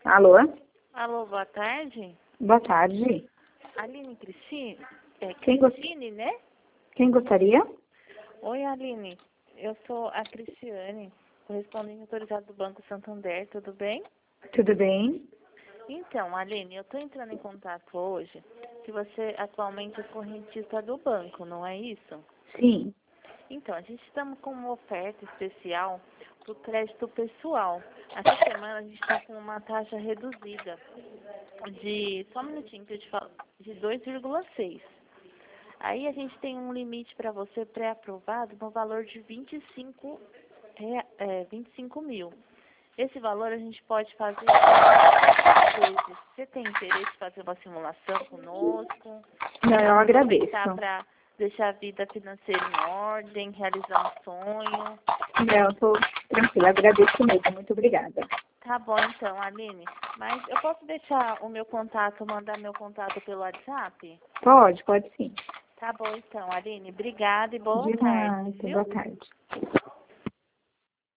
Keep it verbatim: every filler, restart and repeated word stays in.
Alô? Alô, boa tarde. Boa tarde. Aline Cristine? É Quem gost- Cristine, né? Quem gostaria? Oi, Aline. Eu sou a Cristiane, correspondente autorizada do Banco Santander, tudo bem? Tudo bem? Então, Aline, eu estou entrando em contato hoje que você atualmente é correntista do banco, não é isso? Sim. Então, a gente estamos com uma oferta especial para o crédito pessoal. Essa semana a gente está com uma taxa reduzida de, só um minutinho que eu te falo, de dois vírgula seis. Aí a gente tem um limite para você pré-aprovado no valor de vinte e cinco, rea- é, vinte e cinco mil. Esse valor a gente pode fazer vezes. Você tem interesse em fazer uma simulação conosco? Não, eu agradeço. Para deixar a vida financeira em ordem, realizar um sonho. Não, eu tô tranquila, agradeço mesmo. Muito obrigada. Tá bom então, Aline. Mas eu posso deixar o meu contato, mandar meu contato pelo WhatsApp? Pode, pode sim. Tá bom então, Aline. Obrigada e boa De tarde, nada. viu? Boa tarde.